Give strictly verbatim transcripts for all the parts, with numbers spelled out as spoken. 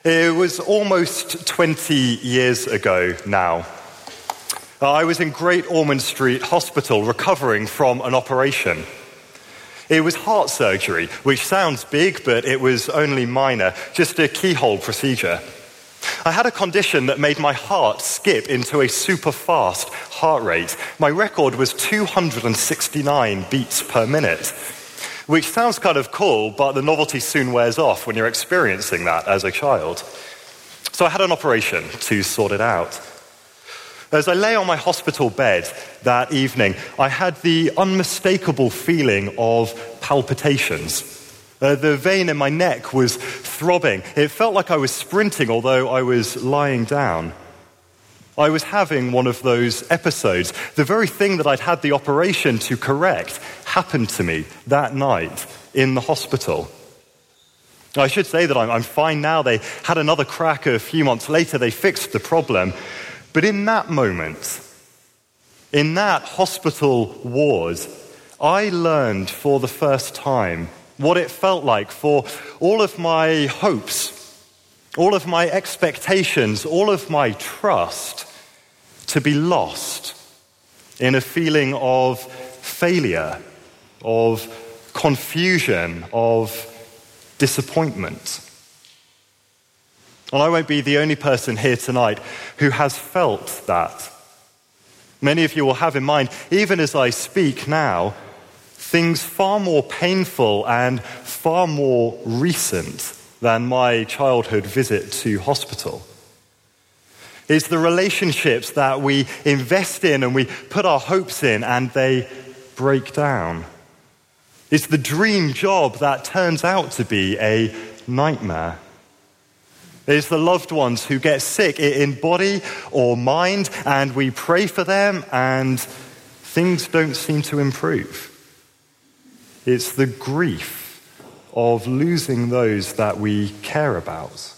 It was almost twenty years ago now. I was in Great Ormond Street Hospital recovering from an operation. It was heart surgery, which sounds big, but it was only minor, just a keyhole procedure. I had a condition that made my heart skip into a super fast heart rate. My record was two hundred sixty-nine beats per minute. Which sounds kind of cool, but the novelty soon wears off when you're experiencing that as a child. So I had an operation to sort it out. As I lay on my hospital bed that evening, I had the unmistakable feeling of palpitations. Uh, the vein in my neck was throbbing. It felt like I was sprinting, although I was lying down. I was having one of those episodes. The very thing that I'd had the operation to correct happened to me that night in the hospital. I should say that I'm, I'm fine now. They had another crack a few months later. They fixed the problem. But in that moment, in that hospital ward, I learned for the first time what it felt like for all of my hopes, all of my expectations, all of my trust to be lost in a feeling of failure, of confusion, of disappointment. And I won't be the only person here tonight who has felt that. Many of you will have in mind, even as I speak now, things far more painful and far more recent than my childhood visit to hospital. It's the relationships that we invest in and we put our hopes in and they break down. It's the dream job that turns out to be a nightmare. It's the loved ones who get sick in body or mind and we pray for them and things don't seem to improve. It's the grief of losing those that we care about.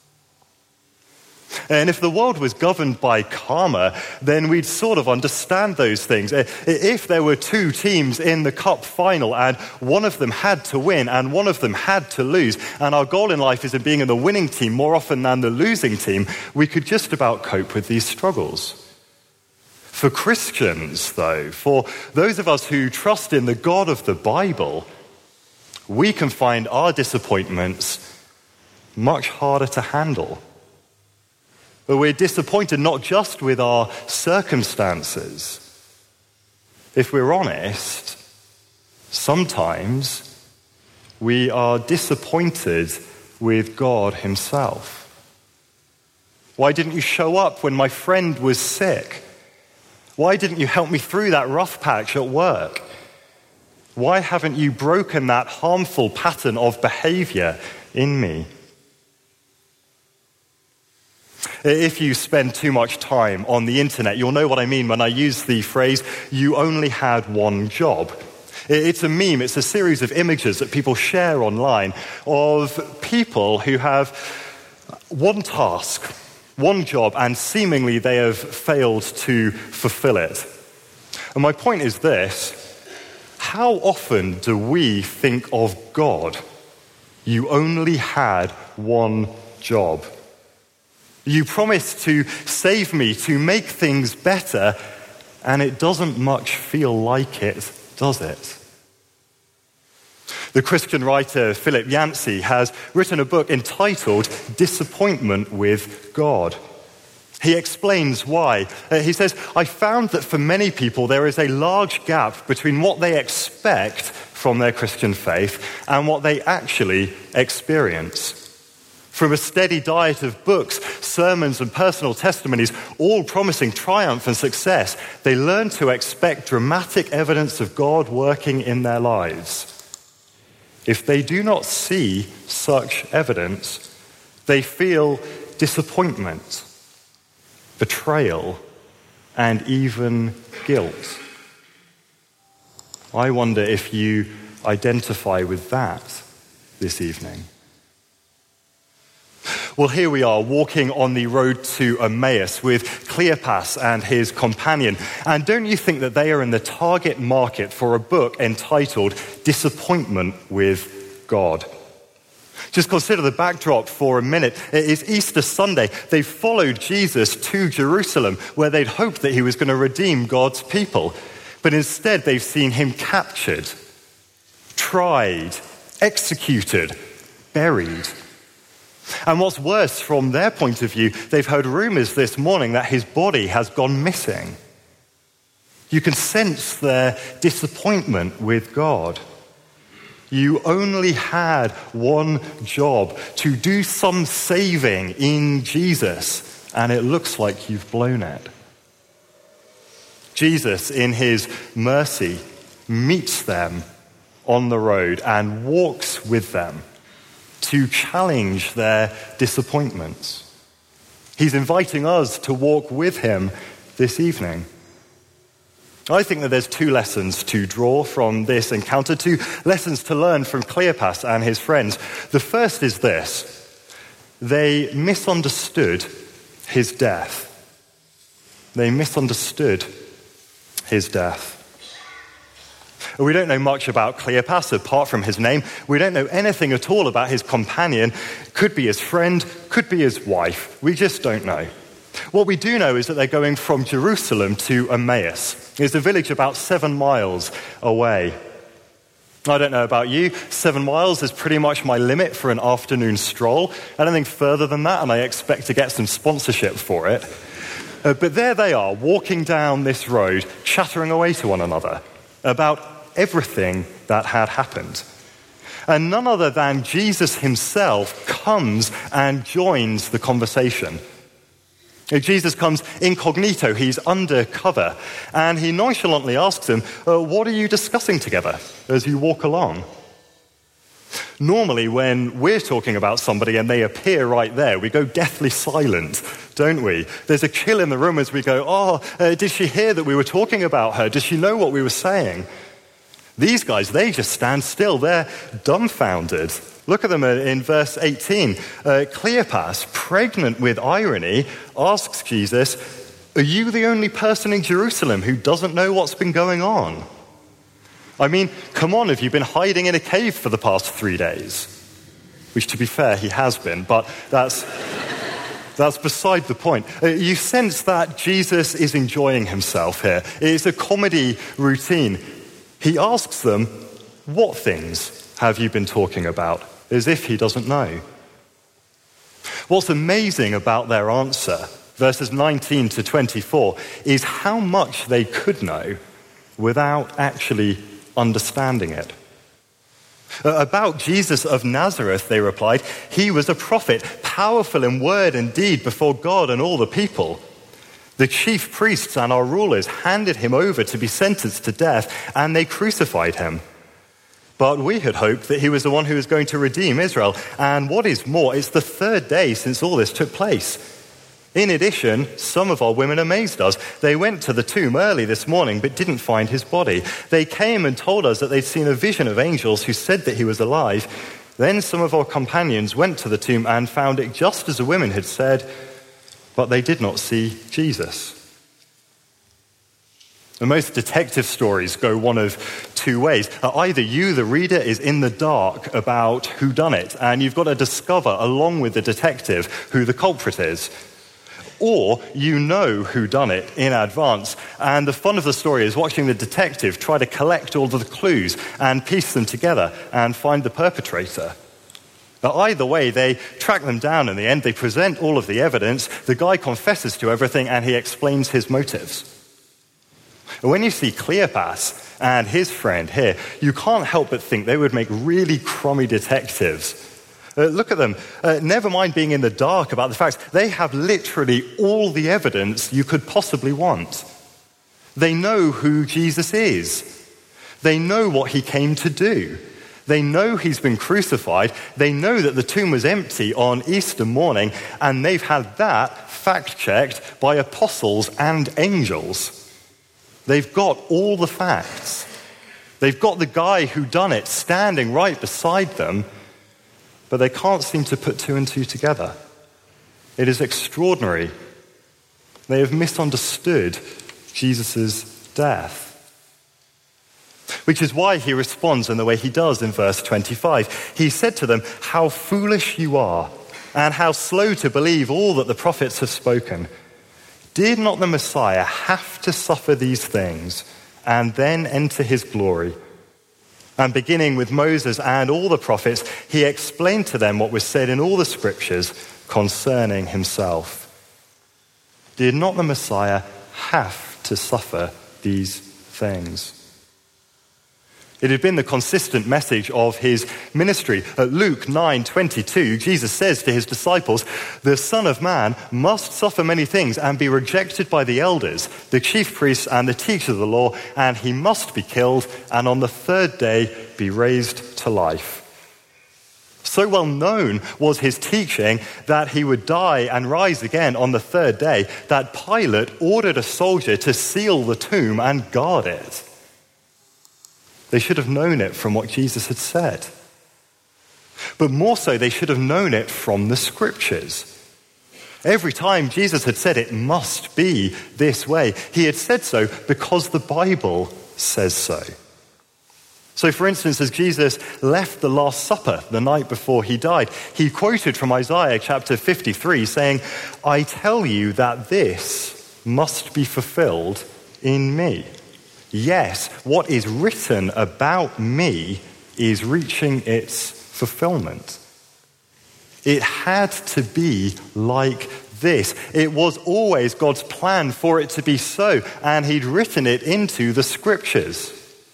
And if the world was governed by karma, then we'd sort of understand those things. If there were two teams in the cup final and one of them had to win and one of them had to lose, and our goal in life is in being in the winning team more often than the losing team, we could just about cope with these struggles. For Christians, though, for those of us who trust in the God of the Bible, we can find our disappointments much harder to handle. But we're disappointed not just with our circumstances. If we're honest, sometimes we are disappointed with God himself. Why didn't you show up when my friend was sick? Why didn't you help me through that rough patch at work? Why haven't you broken that harmful pattern of behavior in me? If you spend too much time on the internet, you'll know what I mean when I use the phrase, you only had one job. It's a meme, it's a series of images that people share online of people who have one task, one job, and seemingly they have failed to fulfill it. And my point is this: how often do we think of God? You only had one job. You promised to save me, to make things better, and it doesn't much feel like it, does it? The Christian writer Philip Yancey has written a book entitled Disappointment with God. He explains why. Uh, he says, I found that for many people there is a large gap between what they expect from their Christian faith and what they actually experience. From a steady diet of books, sermons, and personal testimonies, all promising triumph and success, they learn to expect dramatic evidence of God working in their lives. If they do not see such evidence, they feel disappointment, betrayal, and even guilt. I wonder if you identify with that this evening. Well, here we are, walking on the road to Emmaus with Cleopas and his companion. And don't you think that they are in the target market for a book entitled Disappointment with God? Just consider the backdrop for a minute. It is Easter Sunday. They followed Jesus to Jerusalem, where they'd hoped that he was going to redeem God's people. But instead, they've seen him captured, tried, executed, buried. And what's worse, from their point of view, they've heard rumors this morning that his body has gone missing. You can sense their disappointment with God. You only had one job, to do some saving in Jesus, and it looks like you've blown it. Jesus, in his mercy, meets them on the road and walks with them to challenge their disappointments. He's inviting us to walk with him this evening. I think that there's two lessons to draw from this encounter, two lessons to learn from Cleopas and his friends. The first is this: they misunderstood his death. They misunderstood his death. We don't know much about Cleopas apart from his name. We don't know anything at all about his companion. Could be his friend, could be his wife. We just don't know. What we do know is that they're going from Jerusalem to Emmaus. It's a village about seven miles away. I don't know about you, seven miles is pretty much my limit for an afternoon stroll. Anything further than that, and I expect to get some sponsorship for it. Uh, but there they are, walking down this road, chattering away to one another about everything that had happened. And none other than Jesus himself comes and joins the conversation. Jesus comes incognito, he's undercover, and he nonchalantly asks him, uh, what are you discussing together as you walk along? Normally, when we're talking about somebody and they appear right there, we go deathly silent, don't we? There's a chill in the room as we go, oh, uh, did she hear that we were talking about her? Does she know what we were saying? These guys, they just stand still. They're dumbfounded. Look at them in verse eighteen. Uh, Cleopas, pregnant with irony, asks Jesus, are you the only person in Jerusalem who doesn't know what's been going on? I mean, come on, have you been hiding in a cave for the past three days? Which, to be fair, he has been, but that's, that's beside the point. Uh, you sense that Jesus is enjoying himself here. It's a comedy routine. He asks them, what things have you been talking about? As if he doesn't know. What's amazing about their answer, verses nineteen to twenty-four, is how much they could know without actually understanding it. Uh, about Jesus of Nazareth, they replied, he was a prophet, powerful in word and deed before God and all the people. The chief priests and our rulers handed him over to be sentenced to death, and they crucified him. But we had hoped that he was the one who was going to redeem Israel. And what is more, it's the third day since all this took place. In addition, some of our women amazed us. They went to the tomb early this morning but didn't find his body. They came and told us that they'd seen a vision of angels who said that he was alive. Then some of our companions went to the tomb and found it just as the women had said, but they did not see Jesus. And most detective stories go one of two ways. Either you, the reader, is in the dark about who done it, and you've got to discover, along with the detective, who the culprit is. Or you know who done it in advance, and the fun of the story is watching the detective try to collect all of the clues and piece them together and find the perpetrator. But either way, they track them down in the end. They present all of the evidence. The guy confesses to everything, and he explains his motives. When you see Cleopas and his friend here, you can't help but think they would make really crummy detectives. Uh, look at them. Uh, never mind being in the dark about the facts. They have literally all the evidence you could possibly want. They know who Jesus is. They know what he came to do. They know he's been crucified. They know that the tomb was empty on Easter morning, and they've had that fact-checked by apostles and angels. They've got all the facts. They've got the guy who done it standing right beside them, but they can't seem to put two and two together. It is extraordinary. They have misunderstood Jesus' death. Which is why he responds in the way he does in verse twenty-five. He said to them, "How foolish you are, and how slow to believe all that the prophets have spoken. Did not the Messiah have to suffer these things and then enter his glory?" And beginning with Moses and all the prophets, he explained to them what was said in all the scriptures concerning himself. Did not the Messiah have to suffer these things? It had been the consistent message of his ministry. At Luke nine twenty-two, Jesus says to his disciples, "The Son of Man must suffer many things and be rejected by the elders, the chief priests and the teachers of the law, and he must be killed and on the third day be raised to life." So well known was his teaching that he would die and rise again on the third day that Pilate ordered a soldier to seal the tomb and guard it. They should have known it from what Jesus had said. But more so, they should have known it from the scriptures. Every time Jesus had said it must be this way, he had said so because the Bible says so. So, for instance, as Jesus left the Last Supper the night before he died, he quoted from Isaiah chapter fifty-three saying, "I tell you that this must be fulfilled in me. Yes, what is written about me is reaching its fulfillment." It had to be like this. It was always God's plan for it to be so, and he'd written it into the scriptures.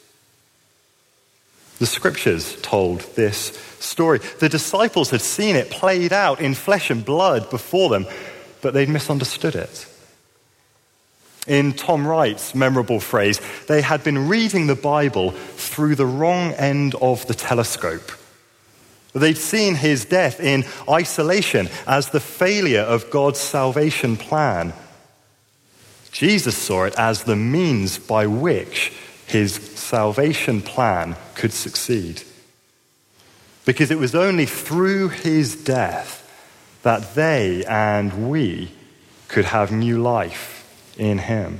The scriptures told this story. The disciples had seen it played out in flesh and blood before them, but they'd misunderstood it. In Tom Wright's memorable phrase, they had been reading the Bible through the wrong end of the telescope. They'd seen his death in isolation as the failure of God's salvation plan. Jesus saw it as the means by which his salvation plan could succeed. Because it was only through his death that they and we could have new life in him.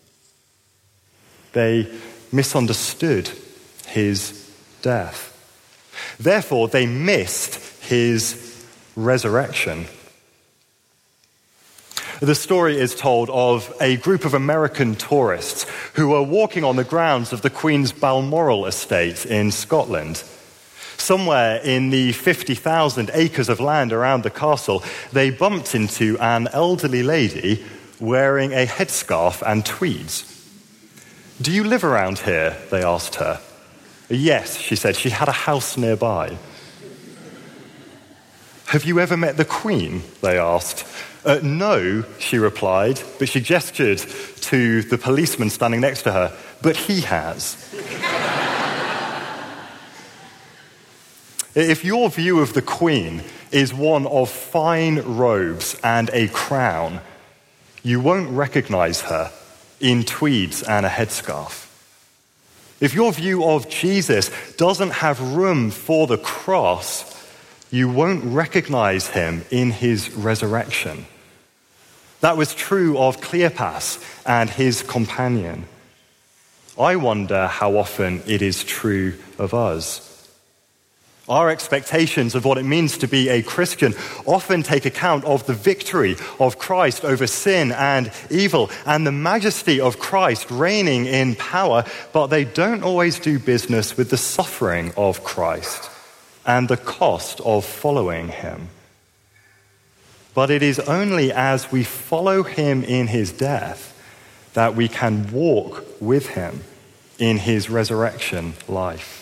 They misunderstood his death. Therefore, they missed his resurrection. The story is told of a group of American tourists who were walking on the grounds of the Queen's Balmoral estate in Scotland. Somewhere in the fifty thousand acres of land around the castle, they bumped into an elderly lady wearing a headscarf and tweeds. "Do you live around here?" they asked her. "Yes," she said. She had a house nearby. "Have you ever met the Queen?" they asked. Uh, "No," she replied, but she gestured to the policeman standing next to her. "But he has." If your view of the Queen is one of fine robes and a crown, you won't recognize her in tweeds and a headscarf. If your view of Jesus doesn't have room for the cross, you won't recognize him in his resurrection. That was true of Cleopas and his companion. I wonder how often it is true of us. Our expectations of what it means to be a Christian often take account of the victory of Christ over sin and evil and the majesty of Christ reigning in power, but they don't always do business with the suffering of Christ and the cost of following him. But it is only as we follow him in his death that we can walk with him in his resurrection life.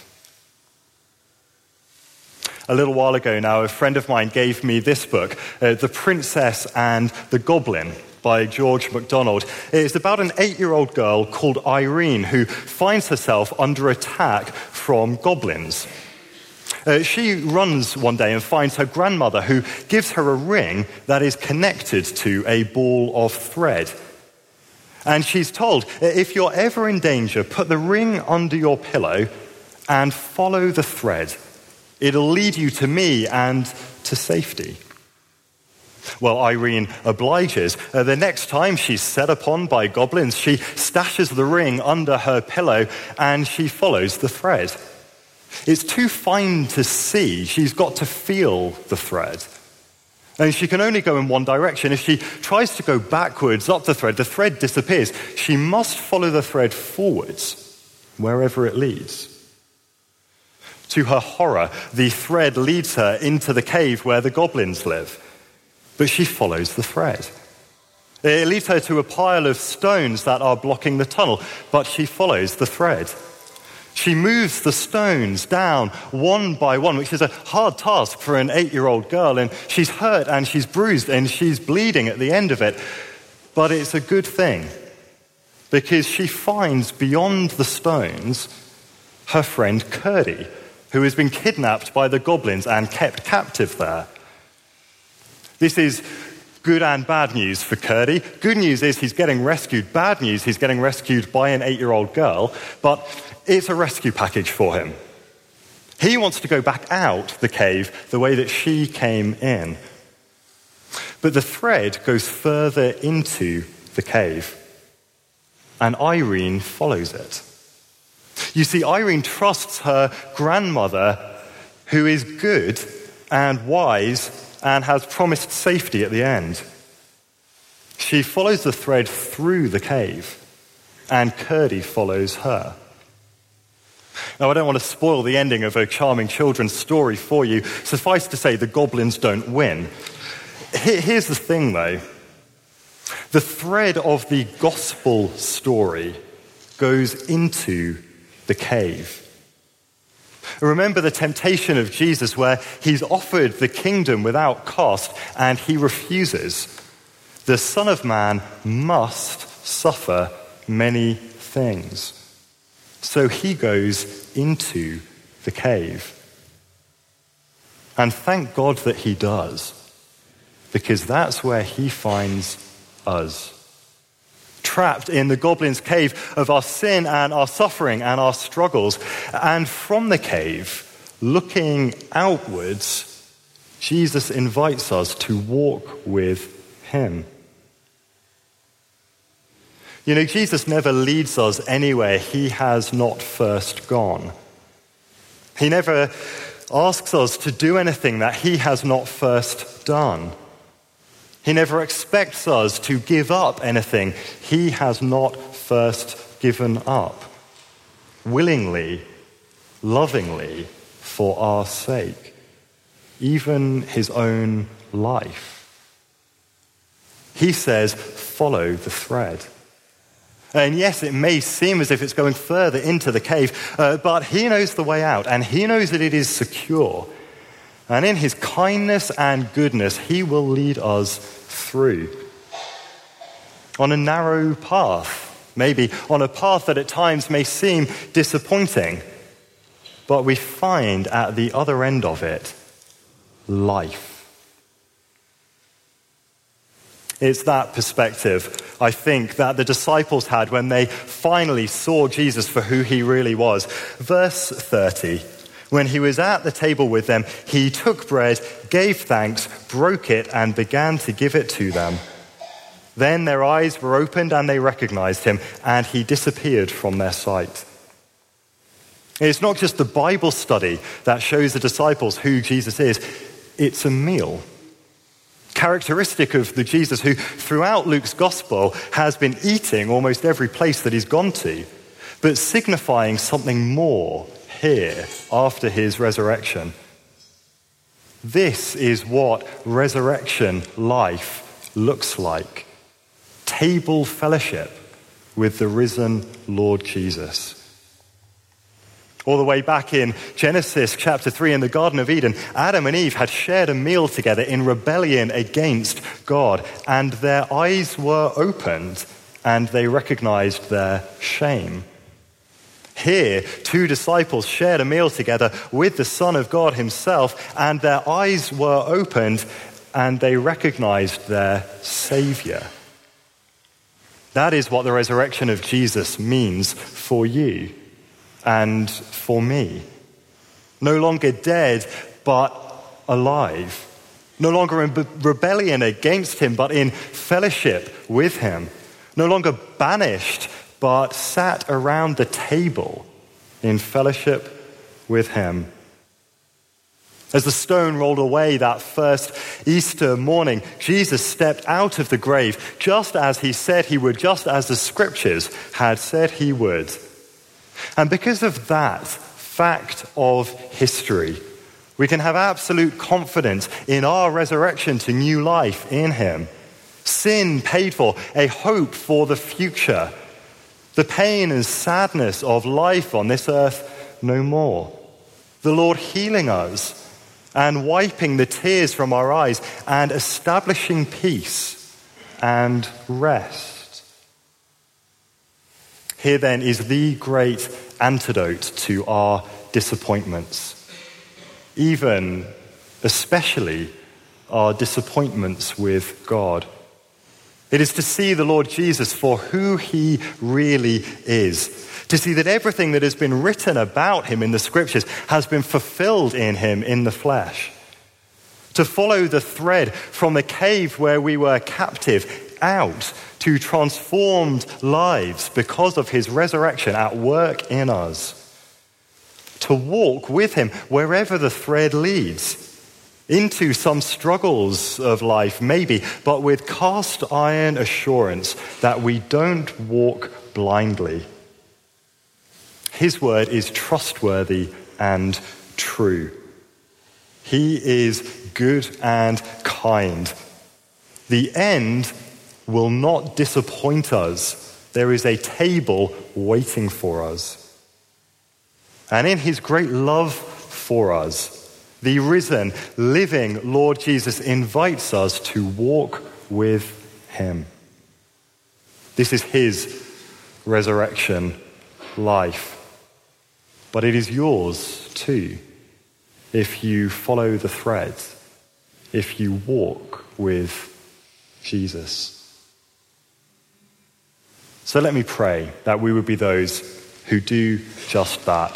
A little while ago now, a friend of mine gave me this book, uh, The Princess and the Goblin by George MacDonald. It's about an eight-year-old girl called Irene who finds herself under attack from goblins. Uh, she runs one day and finds her grandmother, who gives her a ring that is connected to a ball of thread. And she's told, if you're ever in danger, put the ring under your pillow and follow the thread. It'll lead you to me and to safety. Well, Irene obliges. Uh, the next time she's set upon by goblins, she stashes the ring under her pillow and she follows the thread. It's too fine to see. She's got to feel the thread. And she can only go in one direction. If she tries to go backwards up the thread, the thread disappears. She must follow the thread forwards, wherever it leads. To her horror, the thread leads her into the cave where the goblins live. But she follows the thread. It leads her to a pile of stones that are blocking the tunnel, but she follows the thread. She moves the stones down one by one, which is a hard task for an eight-year-old girl, and she's hurt and she's bruised and she's bleeding at the end of it. But it's a good thing, because she finds beyond the stones her friend Curdie, who has been kidnapped by the goblins and kept captive there. This is good and bad news for Curdie. Good news is he's getting rescued. Bad news, he's getting rescued by an eight-year-old girl, but it's a rescue package for him. He wants to go back out the cave the way that she came in. But the thread goes further into the cave, and Irene follows it. You see, Irene trusts her grandmother, who is good and wise and has promised safety at the end. She follows the thread through the cave, and Curdie follows her. Now, I don't want to spoil the ending of a charming children's story for you. Suffice to say, the goblins don't win. Here's the thing, though. The thread of the gospel story goes into the cave. Remember the temptation of Jesus where he's offered the kingdom without cost and he refuses. The Son of Man must suffer many things. So he goes into the cave. And thank God that he does, because that's where he finds us. Trapped in the goblin's cave of our sin and our suffering and our struggles. And from the cave, looking outwards, Jesus invites us to walk with him. You know, Jesus never leads us anywhere he has not first gone. He never asks us to do anything that he has not first done. He never expects us to give up anything he has not first given up, willingly, lovingly, for our sake, even his own life. He says, follow the thread. And yes, it may seem as if it's going further into the cave, uh, but he knows the way out, and he knows that it is secure. And in his kindness and goodness, he will lead us through. On a narrow path, maybe on a path that at times may seem disappointing, but we find at the other end of it, life. It's that perspective, I think, that the disciples had when they finally saw Jesus for who he really was. Verse thirty, when he was at the table with them, he took bread, gave thanks, broke it, and began to give it to them. Then their eyes were opened and they recognized him, and he disappeared from their sight. It's not just the Bible study that shows the disciples who Jesus is, it's a meal. Characteristic of the Jesus who, throughout Luke's gospel, has been eating almost every place that he's gone to, but signifying something more here after his resurrection. This is what resurrection life looks like. Table fellowship with the risen Lord Jesus. All the way back in Genesis chapter three in the Garden of Eden, Adam and Eve had shared a meal together in rebellion against God, and their eyes were opened and they recognized their shame. Here, two disciples shared a meal together with the Son of God himself, and their eyes were opened and they recognized their Savior. That is what the resurrection of Jesus means for you and for me. No longer dead, but alive. no longer in rebellion against him, but in fellowship with him, no longer banished, but sat around the table in fellowship with him. As the stone rolled away that first Easter morning, Jesus stepped out of the grave just as he said he would, just as the scriptures had said he would. And because of that fact of history, we can have absolute confidence in our resurrection to new life in him. Sin paid for, a hope for the future. The pain and sadness of life on this earth no more. The Lord healing us and wiping the tears from our eyes and establishing peace and rest. Here then is the great antidote to our disappointments, even, especially, our disappointments with God. It is to see the Lord Jesus for who he really is, to see that everything that has been written about him in the scriptures has been fulfilled in him in the flesh. To follow the thread from the cave where we were captive out to transformed lives because of his resurrection at work in us. To walk with him wherever the thread leads, into some struggles of life maybe, but with cast iron assurance that we don't walk blindly. His word is trustworthy and true. He is good and kind. The end will not disappoint us. There is a table waiting for us. And in his great love for us, the risen, living Lord Jesus invites us to walk with him. This is his resurrection life. But it is yours too, if you follow the threads, if you walk with Jesus. So let me pray that we would be those who do just that.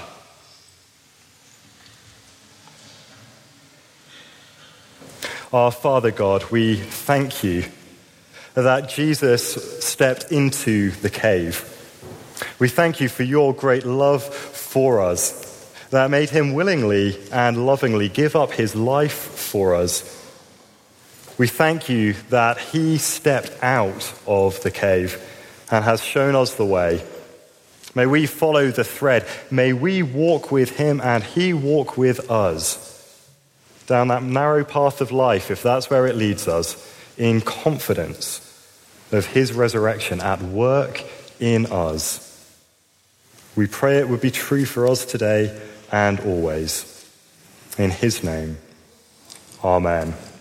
Our Father God, we thank you that Jesus stepped into the cave. We thank you for your great love for us that made him willingly and lovingly give up his life for us. We thank you that he stepped out of the cave and has shown us the way. May we follow the thread. May we walk with him and he walk with us down that narrow path of life, if that's where it leads us, in confidence of his resurrection at work in us. We pray it would be true for us today and always. In his name, amen.